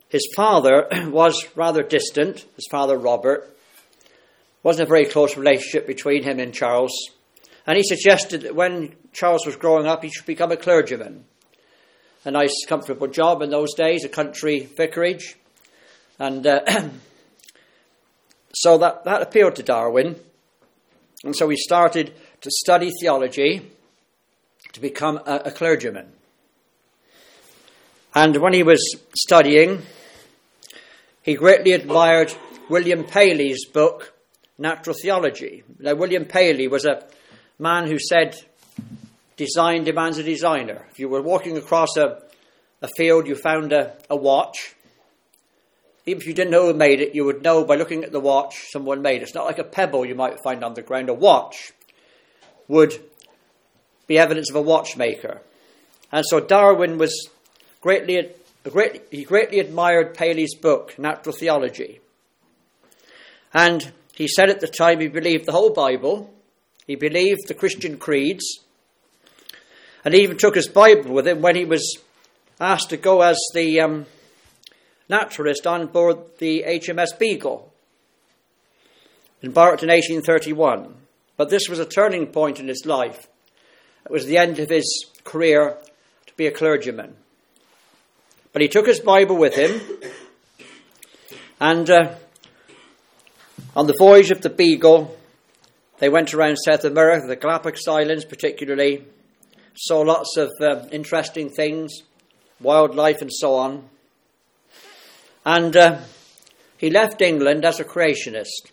his father was rather distant, his father Robert. Wasn't a very close relationship between him and Charles. And he suggested that when Charles was growing up, he should become a clergyman. A nice, comfortable job in those days, a country vicarage. And so that appealed to Darwin. And so he started to study theology to become a clergyman. And when he was studying, he greatly admired William Paley's book, Natural Theology. Now, William Paley was a man who said, design demands a designer. If you were walking across a field, you found a watch. Even if you didn't know who made it, you would know by looking at the watch someone made it. It's not like a pebble you might find on the ground. A watch would be evidence of a watchmaker. And so Darwin was greatly admired Paley's book, Natural Theology. And he said at the time he believed the whole Bible, he believed the Christian creeds, and he even took his Bible with him when he was asked to go as the naturalist on board the HMS Beagle, embarked in 1831. But this was a turning point in his life. It was the end of his career to be a clergyman. But he took his Bible with him, and on the voyage of the Beagle, they went around South America, the Galapagos Islands particularly, saw lots of interesting things, wildlife and so on. And he left England as a creationist.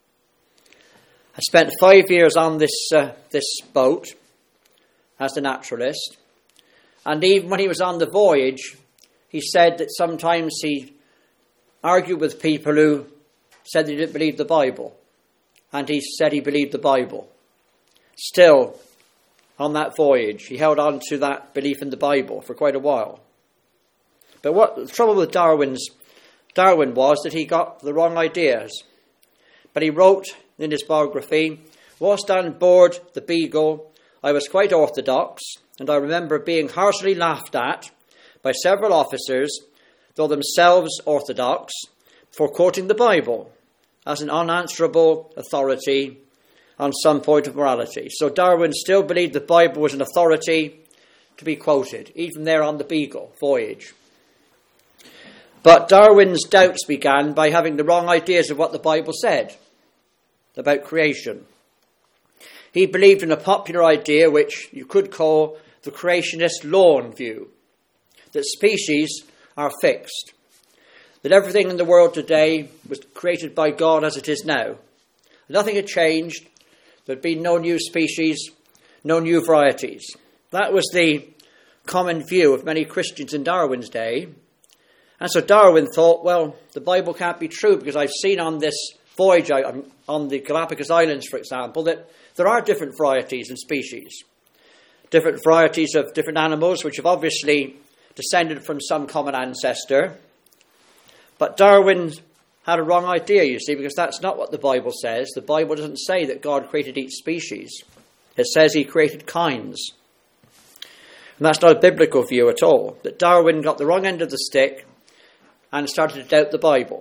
I spent 5 years on this boat as a naturalist. And even when he was on the voyage, he said that sometimes he argued with people who said they didn't believe the Bible. And he said he believed the Bible. Still, on that voyage, he held on to that belief in the Bible for quite a while. But what the trouble with Darwin was that he got the wrong ideas. But he wrote in his biography, whilst on board the Beagle, I was quite orthodox, and I remember being harshly laughed at by several officers, though themselves orthodox, for quoting the Bible as an unanswerable authority on some point of morality. So Darwin still believed the Bible was an authority to be quoted, even there on the Beagle voyage. But Darwin's doubts began by having the wrong ideas of what the Bible said about creation. He believed in a popular idea which you could call the creationist Lawn view, that species are fixed, that everything in the world today was created by God as it is now. Nothing had changed. There'd been no new species, no new varieties. That was the common view of many Christians in Darwin's day. And so Darwin thought, well, the Bible can't be true because I've seen on this voyage on the Galapagos Islands, for example, that there are different varieties and species, different varieties of different animals which have obviously descended from some common ancestor. But Darwin had a wrong idea, you see, because that's not what the Bible says. The Bible doesn't say that God created each species. It says he created kinds. And that's not a biblical view at all. That Darwin got the wrong end of the stick and started to doubt the Bible.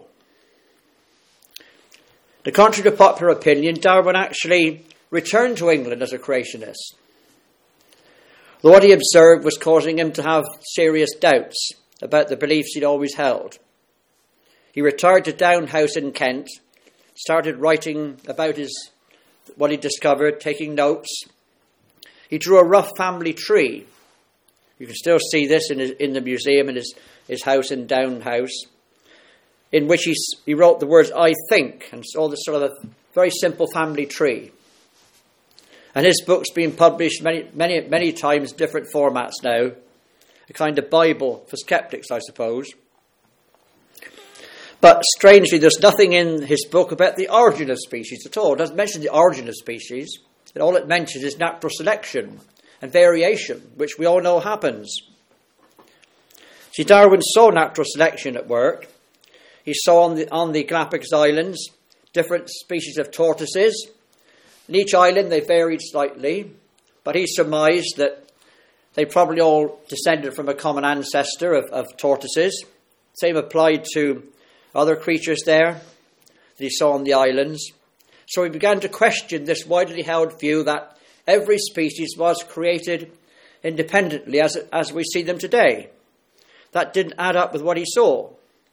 The contrary to popular opinion, Darwin actually returned to England as a creationist. Though what he observed was causing him to have serious doubts about the beliefs he'd always held. He retired to Down House in Kent, started writing about what he discovered, taking notes. He drew a rough family tree. You can still see this in the museum in his house in Down House, in which he wrote the words, I think, and all this sort of a very simple family tree. And his book's been published many times, different formats now, a kind of Bible for skeptics, I suppose. But strangely, there's nothing in his book about the origin of species at all. It doesn't mention the origin of species. All it mentions is natural selection and variation, which we all know happens. See, Darwin saw natural selection at work. He saw on the Galapagos Islands different species of tortoises. In each island they varied slightly, but he surmised that they probably all descended from a common ancestor of tortoises. Same applied to other creatures there that he saw on the islands. So he began to question this widely held view that every species was created independently as we see them today. That didn't add up with what he saw.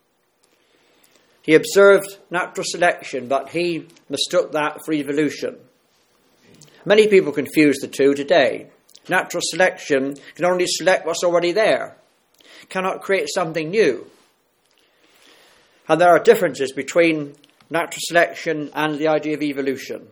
He observed natural selection, but he mistook that for evolution. Many people confuse the two today. Natural selection can only select what's already there, cannot create something new. And there are differences between natural selection and the idea of evolution.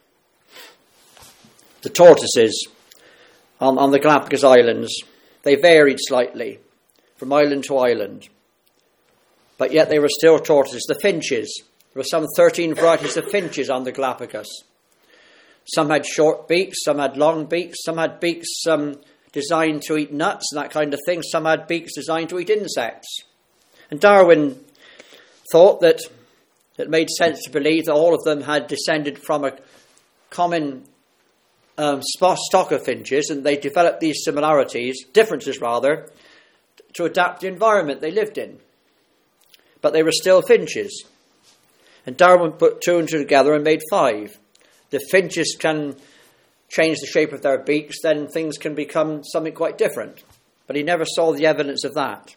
The tortoises on the Galapagos Islands, they varied slightly from island to island, but yet they were still tortoises. The finches, there were some 13 varieties of finches on the Galapagos. Some had short beaks, some had long beaks, some had beaks designed to eat nuts and that kind of thing, some had beaks designed to eat insects. And Darwin thought that it made sense to believe that all of them had descended from a common stock of finches, and they developed these differences, to adapt the environment they lived in. But they were still finches. And Darwin put two and two together and made 5. The finches can change the shape of their beaks, then things can become something quite different. But he never saw the evidence of that.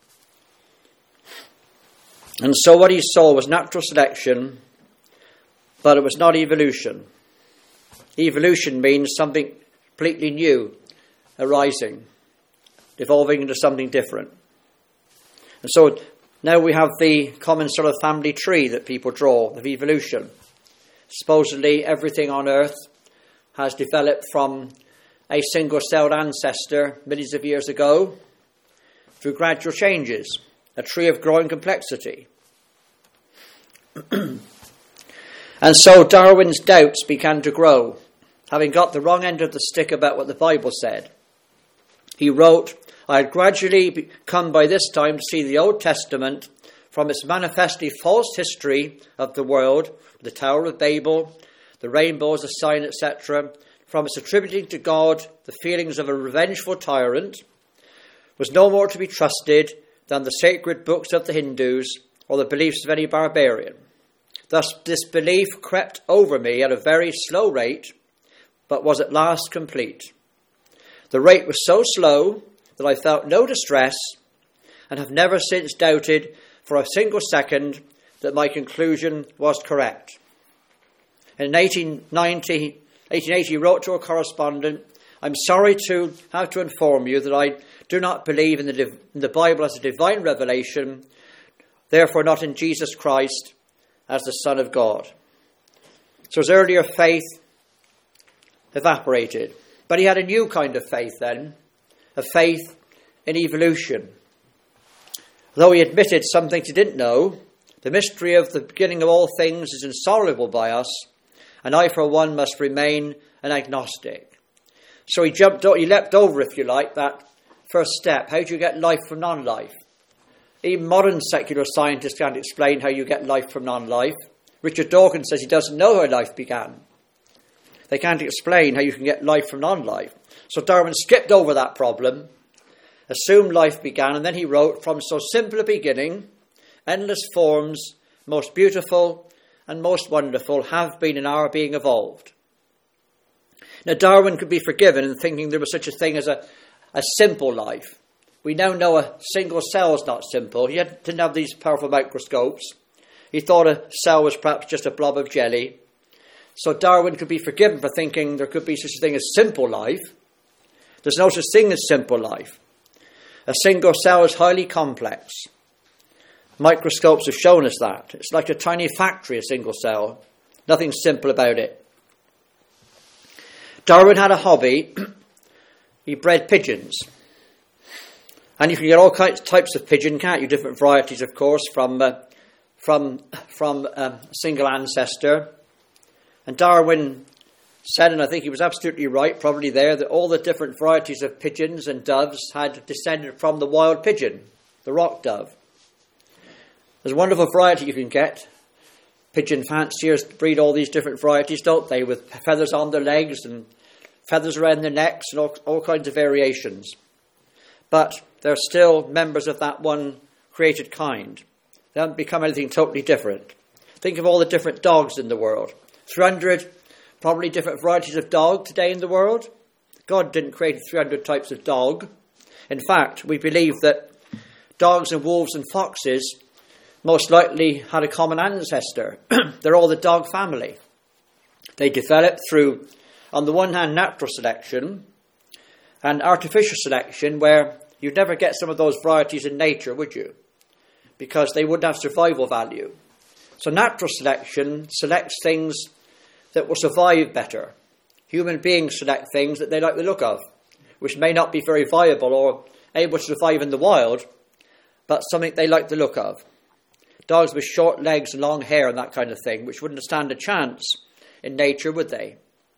And so what he saw was natural selection, but it was not evolution. Evolution means something completely new arising, evolving into something different. And so now we have the common sort of family tree that people draw of evolution. Supposedly everything on earth has developed from a single-celled ancestor millions of years ago through gradual changes, a tree of growing complexity. And so Darwin's doubts began to grow, having got the wrong end of the stick about what the Bible said. He wrote, "I had gradually come by this time to see the Old Testament from its manifestly false history of the world, the Tower of Babel, the rainbow as a sign, etc., from its attributing to God the feelings of a revengeful tyrant, was no more to be trusted than the sacred books of the Hindus or the beliefs of any barbarian. Thus this belief crept over me at a very slow rate, but was at last complete. The rate was so slow that I felt no distress and have never since doubted for a single second that my conclusion was correct." In 1880, he wrote to a correspondent, "I'm sorry to have to inform you that I do not believe in the Bible as a divine revelation, therefore not in Jesus Christ as the Son of God." So his earlier faith evaporated. But he had a new kind of faith then, a faith in evolution. Though he admitted some things he didn't know, the mystery of the beginning of all things is insoluble by us, and I, for one, must remain an agnostic. So he leapt over, if you like, that first step. How do you get life from non-life? Even modern secular scientists can't explain how you get life from non-life. Richard Dawkins says he doesn't know how life began. They can't explain how you can get life from non-life. So Darwin skipped over that problem, assumed life began, and then he wrote, "From so simple a beginning, endless forms, most beautiful and most wonderful, have been and are being evolved." Now Darwin could be forgiven in thinking there was such a thing as a simple life. We now know a single cell is not simple. He didn't have these powerful microscopes. He thought a cell was perhaps just a blob of jelly. So Darwin could be forgiven for thinking there could be such a thing as simple life. There's no such thing as simple life. A single cell is highly complex. Microscopes have shown us that. It's like a tiny factory, a single cell. Nothing simple about it. Darwin had a hobby. He bred pigeons. And you can get all types of pigeon, can't you? Different varieties, of course, from a single ancestor. And Darwin said, and I think he was absolutely right, probably there, that all the different varieties of pigeons and doves had descended from the wild pigeon, the rock dove. There's a wonderful variety you can get. Pigeon fanciers breed all these different varieties, don't they, with feathers on their legs and feathers around their necks and all kinds of variations. But they're still members of that one created kind. They haven't become anything totally different. Think of all the different dogs in the world. 300 probably different varieties of dog today in the world. God didn't create 300 types of dog. In fact, we believe that dogs and wolves and foxes most likely had a common ancestor. They're all the dog family. They developed through, on the one hand, natural selection and artificial selection, where you'd never get some of those varieties in nature, would you? Because they wouldn't have survival value. So natural selection selects things that will survive better. Human beings select things that they like the look of, which may not be very viable or able to survive in the wild, but something they like the look of. Dogs with short legs and long hair and that kind of thing, which wouldn't stand a chance in nature, would they?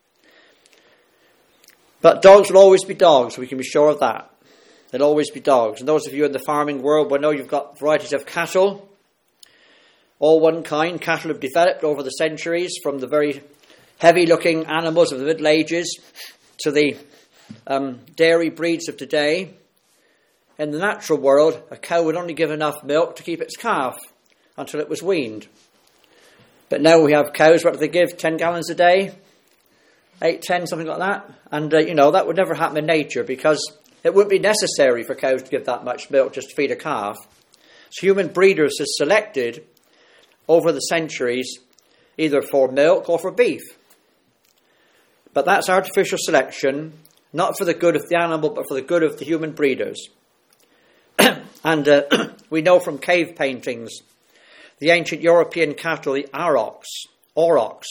But dogs will always be dogs, we can be sure of that. They'll always be dogs. And those of you in the farming world will know you've got varieties of cattle, all one kind. Cattle have developed over the centuries from the very heavy-looking animals of the Middle Ages to the dairy breeds of today. In the natural world, a cow would only give enough milk to keep its calf until it was weaned. But now we have cows, what do they give, 10 gallons a day? 8, 10, something like that. And, that would never happen in nature because it wouldn't be necessary for cows to give that much milk just to feed a calf. So human breeders have selected over the centuries either for milk or for beef. But that's artificial selection, not for the good of the animal, but for the good of the human breeders. And we know from cave paintings, the ancient European cattle, the aurochs,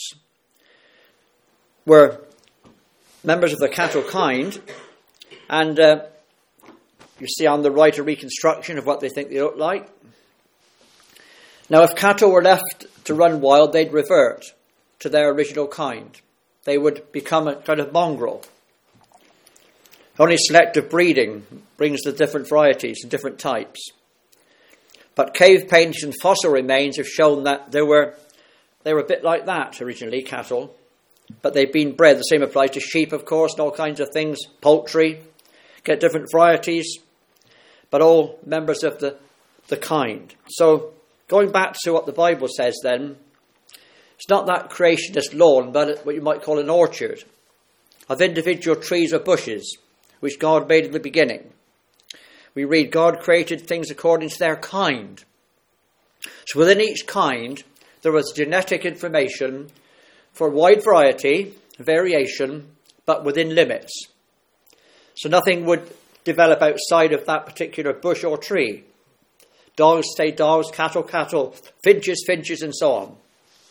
were members of the cattle kind. And you see on the right a reconstruction of what they think they look like. Now, if cattle were left to run wild, they'd revert to their original kind. They would become a kind of mongrel. Only selective breeding brings the different varieties and different types. But cave paintings and fossil remains have shown that they were a bit like that originally, cattle. But they've been bred. The same applies to sheep, of course, and all kinds of things. Poultry, get different varieties, but all members of the kind. So going back to what the Bible says then, it's not that creationist lawn, but what you might call an orchard of individual trees or bushes, which God made in the beginning. We read God created things according to their kind. So within each kind, there was genetic information for wide variety, variation, but within limits. So nothing would develop outside of that particular bush or tree. Dogs stay dogs, cattle, cattle, finches, finches, and so on.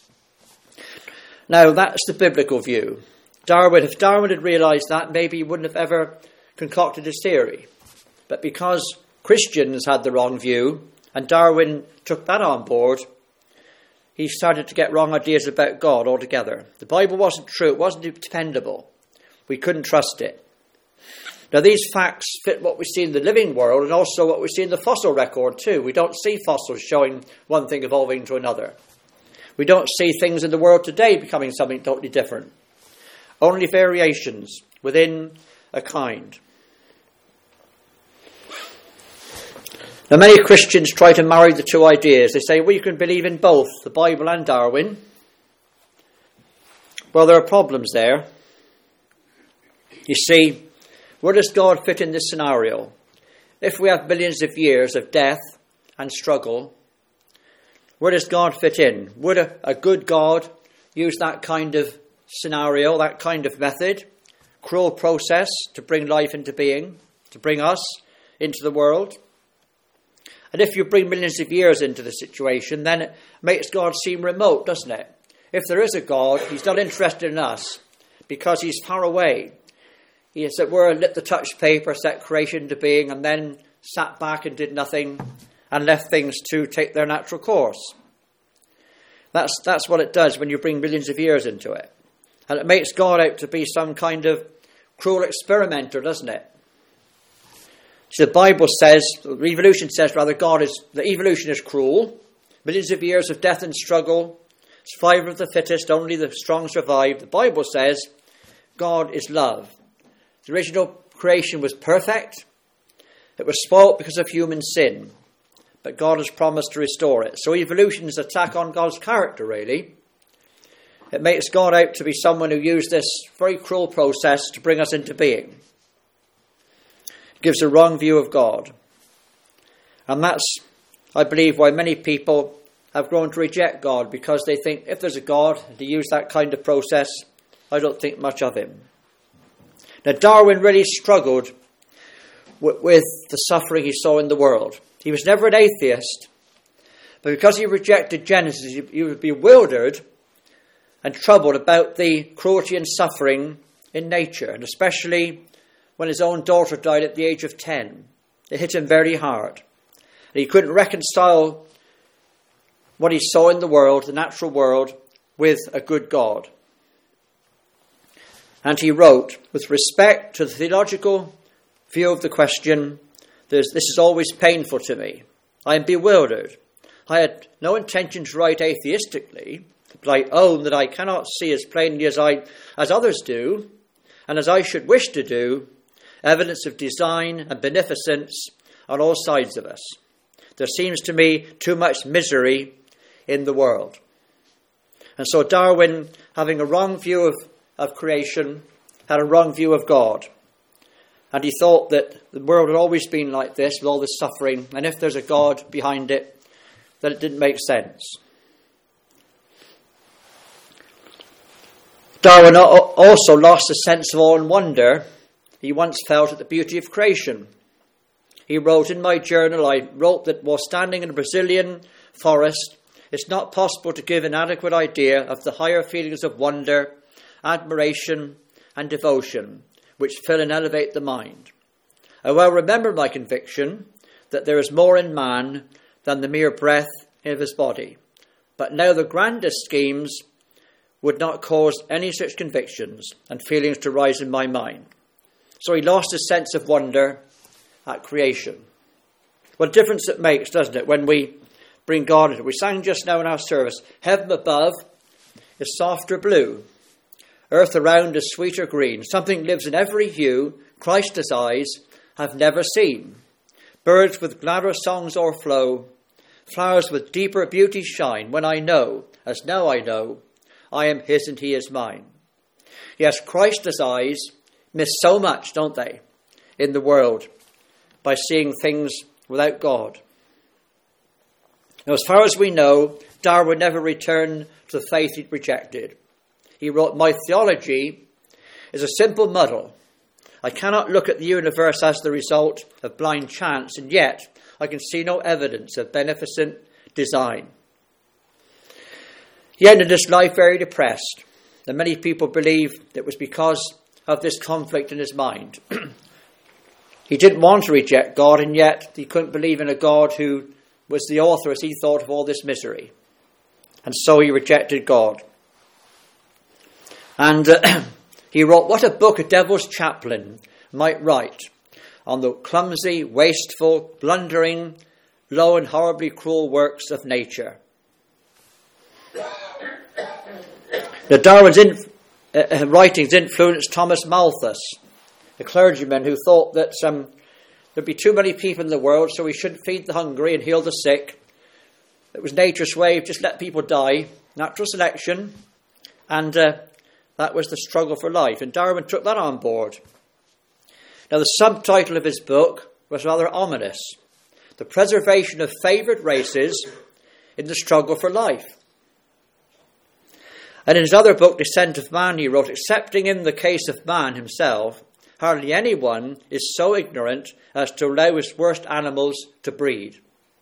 Now, that's the biblical view. If Darwin had realised that, maybe he wouldn't have ever concocted his theory. But because Christians had the wrong view, and Darwin took that on board, he started to get wrong ideas about God altogether. The Bible wasn't true. It wasn't dependable. We couldn't trust it. Now, these facts fit what we see in the living world and also what we see in the fossil record too. We don't see fossils showing one thing evolving to another. We don't see things in the world today becoming something totally different. Only variations within a kind. Now, many Christians try to marry the two ideas. They say, well, you can believe in both, the Bible and Darwin. Well, there are problems there. You see, where does God fit in this scenario? If we have millions of years of death and struggle, where does God fit in? Would a good God use that kind of scenario, that kind of method, cruel process to bring life into being, to bring us into the world? And if you bring millions of years into the situation, then it makes God seem remote, doesn't it? If there is a God, he's not interested in us because he's far away. He, as it were, lit the touch paper, set creation into being, and then sat back and did nothing and left things to take their natural course. That's what it does when you bring millions of years into it. And it makes God out to be some kind of cruel experimenter, doesn't it? So the Bible says, the evolution says rather, the evolution is cruel. Millions of years of death and struggle. Survival of the fittest, only the strong survive. The Bible says God is love. The original creation was perfect. It was spoilt because of human sin. but God has promised to restore it. So evolution is an attack on God's character, really. It makes God out to be someone who used this very cruel process to bring us into being. It gives a wrong view of God. And that's, I believe, why many people have grown to reject God, because they think if there's a God to use that kind of process, I don't think much of him. Now, Darwin really struggled with the suffering he saw in the world. He was never an atheist, but because he rejected Genesis, he was bewildered and troubled about the cruelty and suffering in nature, and especially when his own daughter died at the age of 10. It hit him very hard. And he couldn't reconcile what he saw in the world, the natural world, with a good God. And he wrote, with respect to the theological view of the question, this is always painful to me. I am bewildered. I had no intention to write atheistically, but I own that I cannot see as plainly as others do, and as I should wish to do, evidence of design and beneficence on all sides of us. There seems to me too much misery in the world. And so Darwin, having a wrong view of creation, had a wrong view of God. And he thought that the world had always been like this, with all this suffering, and if there's a God behind it, that it didn't make sense. Darwin also lost the sense of awe and wonder he once felt at the beauty of creation. He wrote, in my journal, I wrote that while standing in a Brazilian forest, it's not possible to give an adequate idea of the higher feelings of wonder, admiration, and devotion which fill and elevate the mind. I well remember my conviction that there is more in man than the mere breath of his body. But now the grandest schemes would not cause any such convictions and feelings to rise in my mind. So he lost his sense of wonder at creation. What a difference it makes, doesn't it, when we bring God into it. We sang just now in our service, heaven above is softer blue, earth around is sweeter green. Something lives in every hue Christ's eyes have never seen. Birds with gladder songs o'erflow, flowers with deeper beauty shine, when I know, as now I know, I am his and he is mine. Yes, Christ's eyes miss so much, don't they, in the world, by seeing things without God. Now, as far as we know, Darwin never returned to the faith he'd rejected. He wrote, my theology is a simple muddle. I cannot look at the universe as the result of blind chance, and yet I can see no evidence of beneficent design. He ended his life very depressed, and many people believe it was because of this conflict in his mind. He didn't want to reject God, and yet he couldn't believe in a God who was the author, as he thought, of all this misery. And so he rejected God. And he wrote, what a book a devil's chaplain might write on the clumsy, wasteful, blundering, low and horribly cruel works of nature. Now, Darwin's writings influenced Thomas Malthus, a clergyman who thought that there'd be too many people in the world, so we shouldn't feed the hungry and heal the sick. It was nature's way of just let people die, natural selection, and that was the struggle for life. And Darwin took that on board. Now, the subtitle of his book was rather ominous: The Preservation of Favoured Races in the Struggle for Life. And in his other book, Descent of Man, he wrote, accepting in the case of man himself, hardly anyone is so ignorant as to allow his worst animals to breed.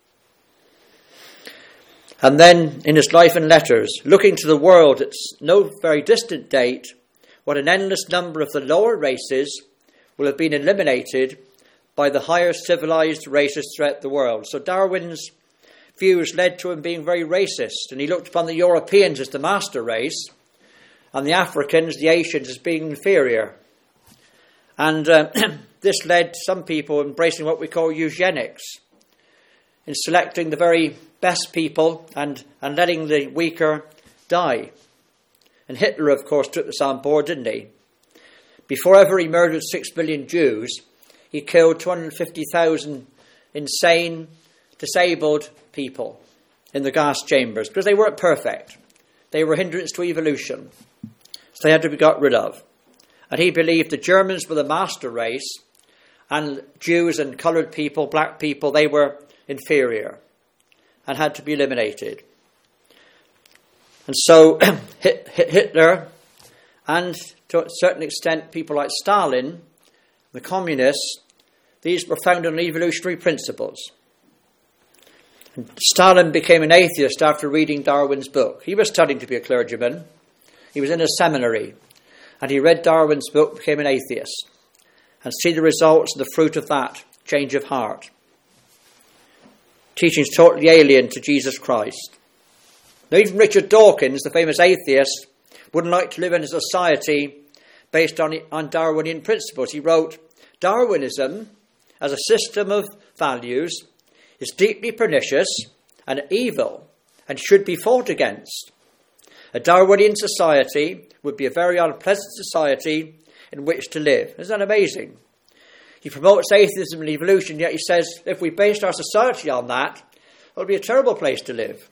And then in his Life and Letters, looking to the world at no very distant date, what an endless number of the lower races will have been eliminated by the higher civilized races throughout the world. So Darwin's views led to him being very racist, and he looked upon the Europeans as the master race and the Africans, the Asians, as being inferior. And this led some people embracing what we call eugenics, in selecting the very best people and letting the weaker die. And Hitler, of course, took this on board, didn't he? Before ever he murdered 6 million Jews, he killed 250,000 insane, disabled people in the gas chambers because they weren't perfect. They were a hindrance to evolution. So they had to be got rid of. And he believed the Germans were the master race, and Jews and coloured people, black people, they were inferior and had to be eliminated. And so Hitler, and to a certain extent people like Stalin, the communists, these were founded on evolutionary principles. And Stalin became an atheist after reading Darwin's book. He was studying to be a clergyman. He was in a seminary, and he read Darwin's book, became an atheist, and see the results and the fruit of that change of heart. Teachings totally alien to Jesus Christ. Now, even Richard Dawkins, the famous atheist, wouldn't like to live in a society based on Darwinian principles. He wrote, "Darwinism, as a system of values, is deeply pernicious and evil and should be fought against. A Darwinian society would be a very unpleasant society in which to live." Isn't that amazing? He promotes atheism and evolution, yet he says if we based our society on that, it would be a terrible place to live.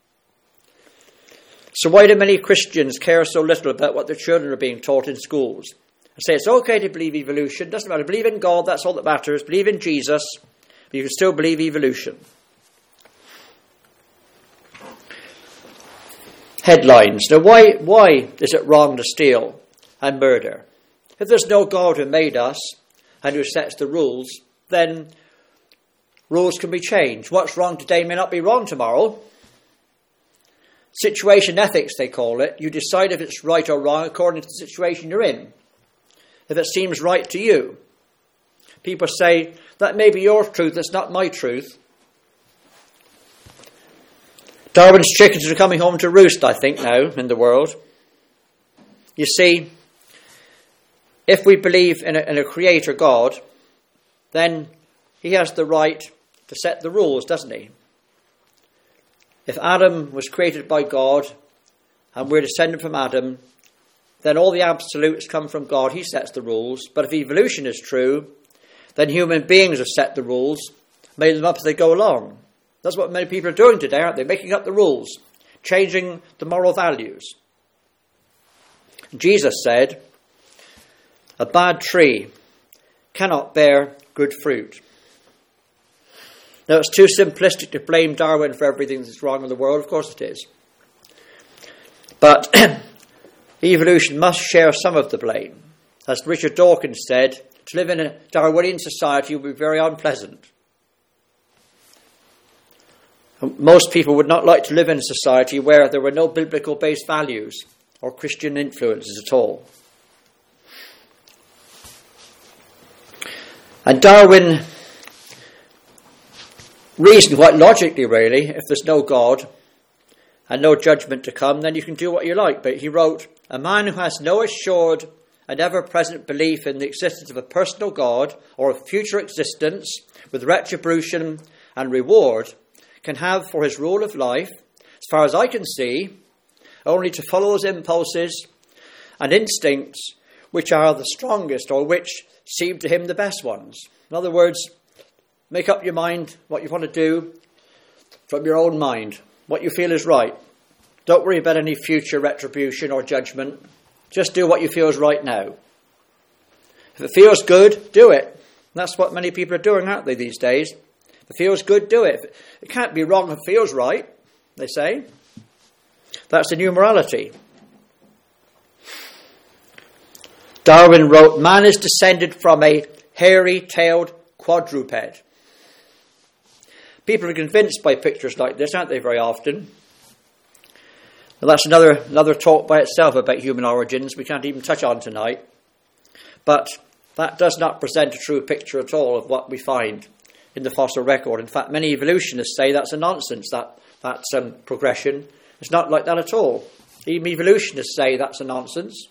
So why do many Christians care so little about what their children are being taught in schools? I say it's okay to believe evolution, doesn't matter. Believe in God, that's all that matters. Believe in Jesus, but you can still believe evolution. Headlines. Now, why is it wrong to steal and murder? If there's no God who made us and who sets the rules, then rules can be changed. What's wrong today may not be wrong tomorrow. Situation ethics, they call it. You decide if it's right or wrong according to the situation you're in. If it seems right to you. People say, that may be your truth, it's not my truth. Darwin's chickens are coming home to roost, I think, now in the world. You see, if we believe in a creator God, then he has the right to set the rules, doesn't he? If Adam was created by God and we're descended from Adam, then all the absolutes come from God. He sets the rules. But if evolution is true, then human beings have set the rules, made them up as they go along. That's what many people are doing today, aren't they? Making up the rules, changing the moral values. Jesus said, "A bad tree cannot bear good fruit." Now, it's too simplistic to blame Darwin for everything that's wrong in the world. Of course it is. But evolution must share some of the blame. As Richard Dawkins said, to live in a Darwinian society would be very unpleasant. Most people would not like to live in a society where there were no biblical-based values or Christian influences at all. And Darwin reasoned quite logically, really, if there's no God and no judgment to come, then you can do what you like. But he wrote, "A man who has no assured and ever-present belief in the existence of a personal God or a future existence with retribution and reward can have for his rule of life, as far as I can see, only to follow his impulses and instincts which are the strongest or which seem to him the best ones." In other words, make up your mind what you want to do from your own mind, what you feel is right. Don't worry about any future retribution or judgment. Just do what you feel is right now. If it feels good, do it. That's what many people are doing, aren't they, these days? If it feels good, do it. It can't be wrong if it feels right, they say. That's the new morality. Darwin wrote, "Man is descended from a hairy-tailed quadruped." People are convinced by pictures like this, aren't they, very often? Well, that's another talk by itself about human origins we can't even touch on tonight. But that does not present a true picture at all of what we find in the fossil record. In fact, many evolutionists say that's a nonsense, that progression. It's not like that at all. Even evolutionists say that's a nonsense.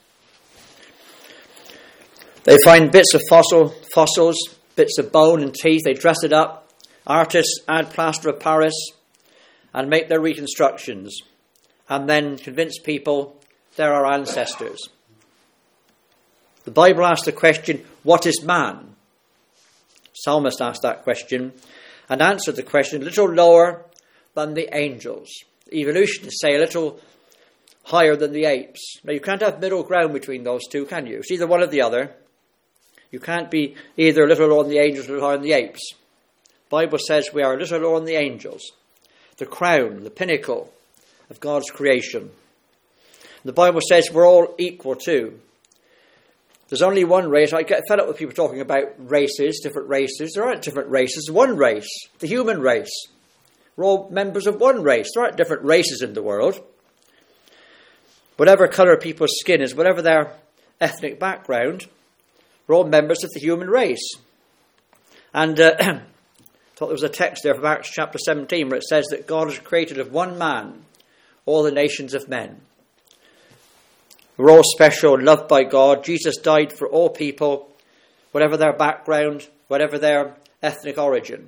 They find bits of fossils, bits of bone and teeth, they dress it up. Artists add plaster of Paris and make their reconstructions and then convince people they're our ancestors. The Bible asks the question, what is man? Psalmist asked that question, and answered the question a little lower than the angels. Evolutionists say a little higher than the apes. Now, you can't have middle ground between those two, can you? It's either one or the other. You can't be either a little lower than the angels or a little higher than the apes. The Bible says we are a little lower than the angels. The crown, the pinnacle of God's creation. The Bible says we're all equal too. There's only one race. I get fed up with people talking about races, different races. There aren't different races. One race, the human race. We're all members of one race. There aren't different races in the world. Whatever colour people's skin is, whatever their ethnic background, we're all members of the human race. And I thought there was a text there from Acts chapter 17 where it says that God has created of one man all the nations of men. We're all special, loved by God. Jesus died for all people, whatever their background, whatever their ethnic origin.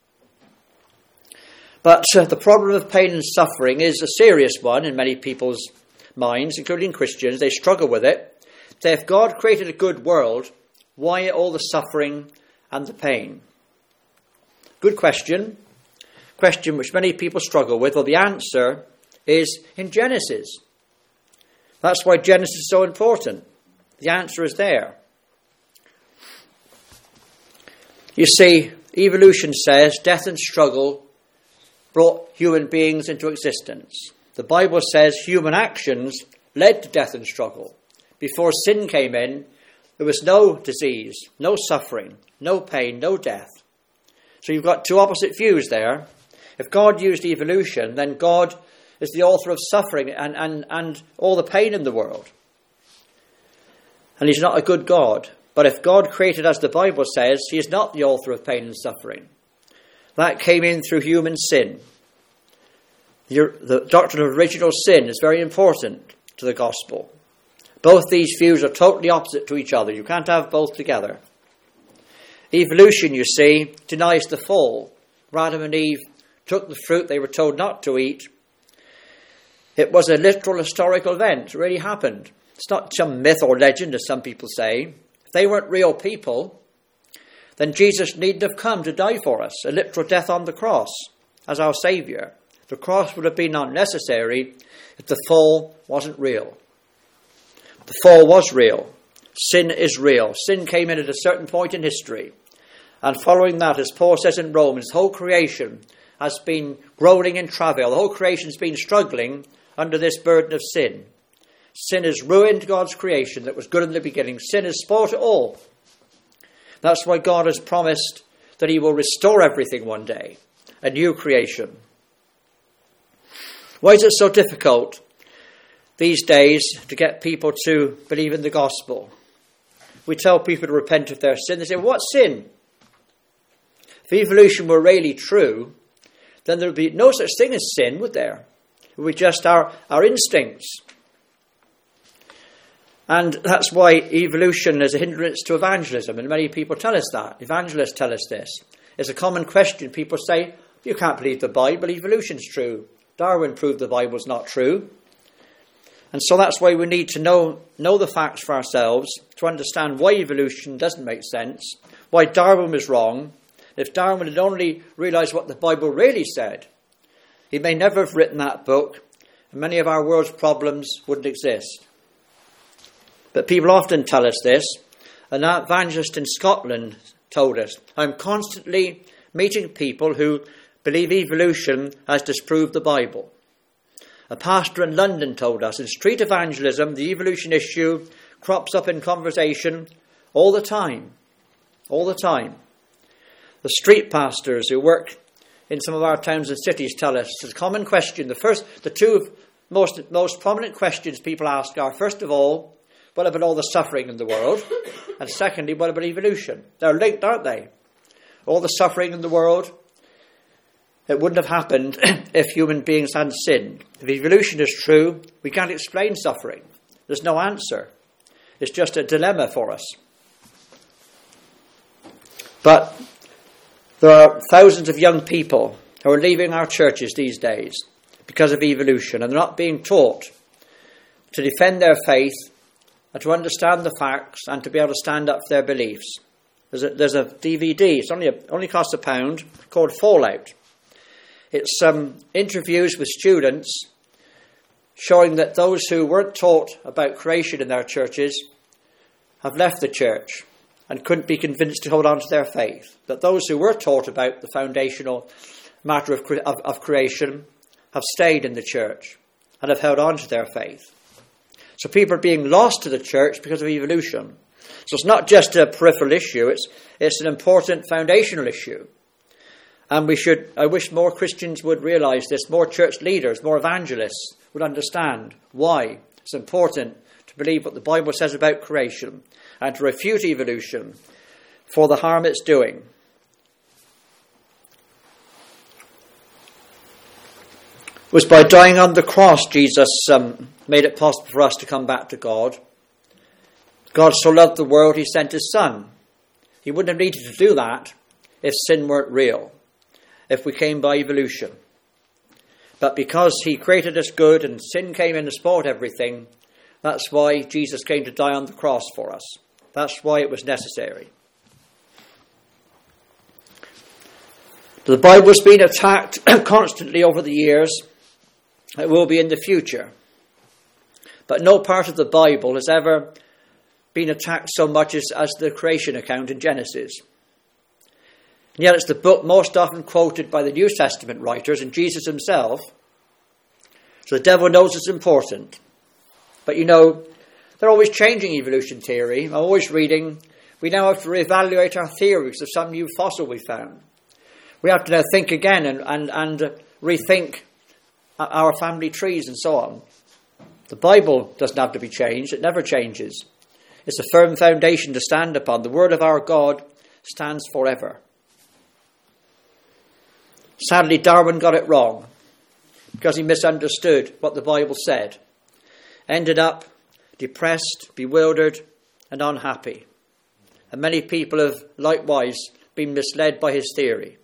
But the problem of pain and suffering is a serious one in many people's minds, including Christians. They struggle with it. So if God created a good world, why all the suffering and the pain? Good question. Question which many people struggle with. Well, the answer is in Genesis. That's why Genesis is so important. The answer is there. You see, evolution says death and struggle brought human beings into existence. The Bible says human actions led to death and struggle. Before sin came in, there was no disease, no suffering, no pain, no death. So you've got two opposite views there. If God used evolution, then God is the author of suffering and all the pain in the world. And he's not a good God. But if God created, as the Bible says, he is not the author of pain and suffering. That came in through human sin. The doctrine of original sin is very important to the gospel. Both these views are totally opposite to each other. You can't have both together. Evolution, you see, denies the fall. Adam and Eve took the fruit they were told not to eat. It was a literal historical event. It really happened. It's not some myth or legend, as some people say. If they weren't real people, then Jesus needn't have come to die for us. A literal death on the cross as our Saviour. The cross would have been unnecessary if the fall wasn't real. The fall was real. Sin is real. Sin came in at a certain point in history. And following that, as Paul says in Romans, the whole creation has been groaning in travail. The whole creation's been struggling under this burden of sin. Sin has ruined God's creation that was good in the beginning. Sin has spoiled it all. That's why God has promised that he will restore everything one day. A new creation. Why is it so difficult these days to get people to believe in the gospel? We tell people to repent of their sin. They say, what sin? If evolution were really true, then there would be no such thing as sin, would there? It would be just our instincts. And that's why evolution is a hindrance to evangelism. And many people tell us that. Evangelists tell us this. It's a common question. People say, you can't believe the Bible. Evolution's true. Darwin proved the Bible's not true. And so that's why we need to know the facts for ourselves, to understand why evolution doesn't make sense, why Darwin was wrong. If Darwin had only realised what the Bible really said, he may never have written that book, and many of our world's problems wouldn't exist. But people often tell us this. An evangelist in Scotland told us, I'm constantly meeting people who believe evolution has disproved the Bible. A pastor in London told us, in street evangelism, the evolution issue crops up in conversation all the time. All the time. The street pastors who work in some of our towns and cities tell us it's a common question. The two most prominent questions people ask are, first of all, what about all the suffering in the world? And secondly, what about evolution? They're linked, aren't they? All the suffering in the world, it wouldn't have happened if human beings hadn't sinned. If evolution is true, we can't explain suffering. There's no answer. It's just a dilemma for us. But there are thousands of young people who are leaving our churches these days because of evolution, and they're not being taught to defend their faith and to understand the facts and to be able to stand up for their beliefs. There's a DVD. It's only costs £1 called Fallout. It's interviews with students showing that those who weren't taught about creation in their churches have left the church and couldn't be convinced to hold on to their faith. That those who were taught about the foundational matter of creation have stayed in the church and have held on to their faith. So people are being lost to the church because of evolution. So it's not just a peripheral issue, it's an important foundational issue. And I wish more Christians would realise this, more church leaders, more evangelists would understand why it's important to believe what the Bible says about creation and to refute evolution for the harm it's doing. It was by dying on the cross Jesus made it possible for us to come back to God. God so loved the world he sent his Son. He wouldn't have needed to do that if sin weren't real, if we came by evolution. But because he created us good and sin came in and spoiled everything, that's why Jesus came to die on the cross for us. That's why it was necessary. The Bible's been attacked constantly over the years. It will be in the future. But no part of the Bible has ever been attacked so much as the creation account in Genesis. And yet it's the book most often quoted by the New Testament writers and Jesus himself. So the devil knows it's important. But they're always changing evolution theory. I'm always reading. We now have to reevaluate our theories of some new fossil we found. We have to now think again and rethink our family trees and so on. The Bible doesn't have to be changed. It never changes. It's a firm foundation to stand upon. The word of our God stands forever. Sadly, Darwin got it wrong because he misunderstood what the Bible said. Ended up depressed, bewildered, and unhappy. And many people have likewise been misled by his theory.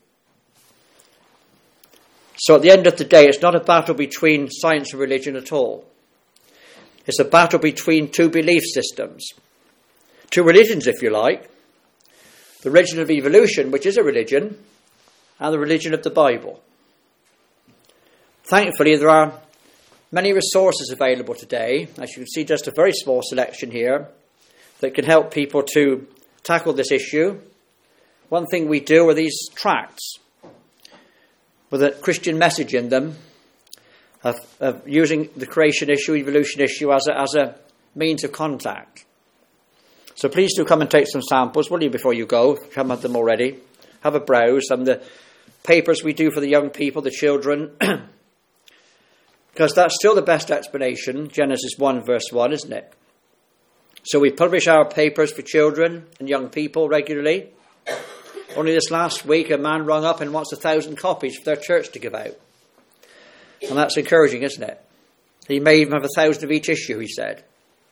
So at the end of the day, it's not a battle between science and religion at all. It's a battle between two belief systems. Two religions, if you like. The religion of evolution, which is a religion, and the religion of the Bible. Thankfully, there are many resources available today. As you can see, just a very small selection here that can help people to tackle this issue. One thing we do are these tracts with a Christian message in them of using the creation issue, evolution issue as a means of contact. So please do come and take some samples, will you, before you go? If you haven't had them already. Have a browse. And the papers we do for the young people, the children, because that's still the best explanation, Genesis 1 verse 1, isn't it? So we publish our papers for children and young people regularly. Only this last week a man rung up and wants 1,000 copies for their church to give out. And that's encouraging, isn't it? He may even have 1,000 of each issue, he said.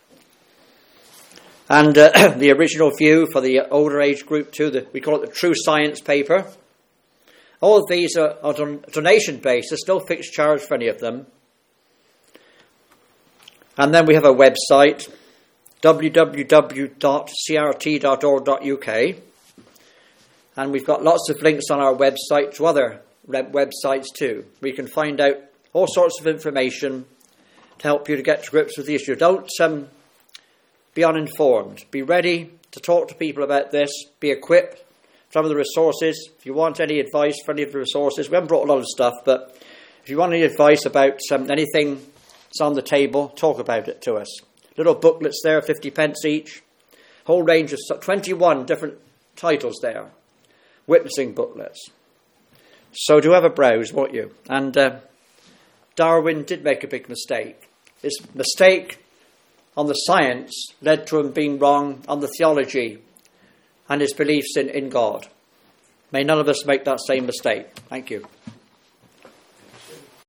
And the original view for the older age group too, we call it the True Science paper. All of these are on donation-based. There's no fixed charge for any of them. And then we have a website, www.crt.org.uk. And we've got lots of links on our website to other websites too. We can find out all sorts of information to help you to get to grips with the issue. Don't be uninformed. Be ready to talk to people about this. Be equipped. Some of the resources. If you want any advice for any of the resources, we haven't brought a lot of stuff, but if you want any advice about anything that's on the table, talk about it to us. Little booklets there, 50 pence each. Whole range of 21 different titles there. Witnessing booklets. So do have a browse, won't you? And Darwin did make a big mistake. His mistake on the science led to him being wrong on the theology and his beliefs in God. May none of us make that same mistake. Thank you.